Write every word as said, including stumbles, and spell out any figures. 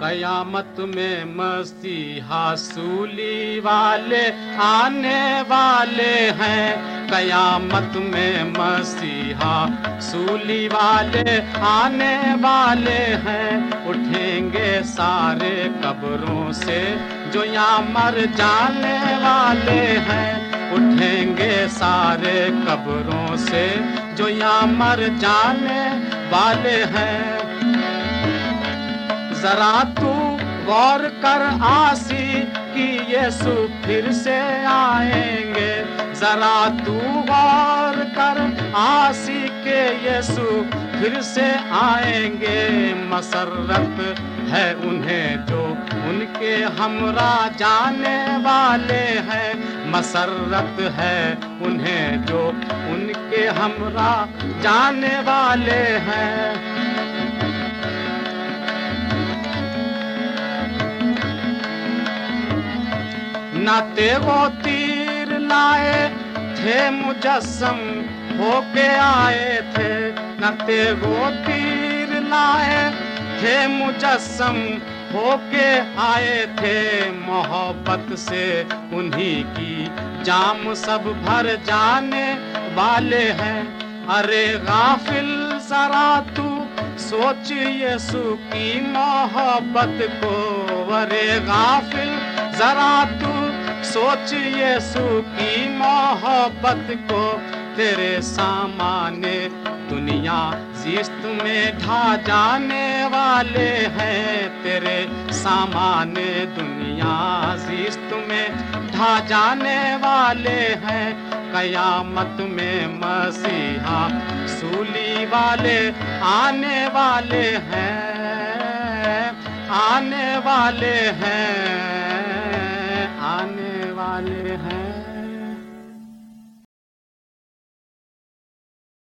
कयामत में मसीहा सूली वाले आने वाले हैं। कयामत में मसीहा सूली वाले आने वाले हैं। उठेंगे सारे कब्रों से जो यहाँ मर जाने वाले हैं। उठेंगे सारे कब्रों से जो यहाँ मर जाने वाले हैं। जरा तू गौर कर आसी कि यीशु फिर से आएंगे। जरा तू गौर कर आसी के यीशु फिर से आएंगे। मसरत है उन्हें जो उनके हमरा जाने वाले हैं। मसरत है उन्हें जो उनके हमरा जाने वाले हैं। ना ते वो तीर लाए थे मुजस्सम होके आए थे। ना ते वो तीर लाए थे मुजस्सम होके आए थे। मोहब्बत से उन्हीं की जाम सब भर जाने वाले हैं। अरे गाफिल जरा तू सोच यीशु की मोहब्बत को। अरे गाफिल जरा तू सोच यीशु की मोहब्बत को। तेरे सामाने दुनिया जिस्त में ढा जाने वाले हैं। तेरे सामाने दुनिया जिस्त में ढा जाने वाले हैं। कयामत में मसीहा सूली वाले आने वाले हैं। आने वाले हैं। आने वाले हैं।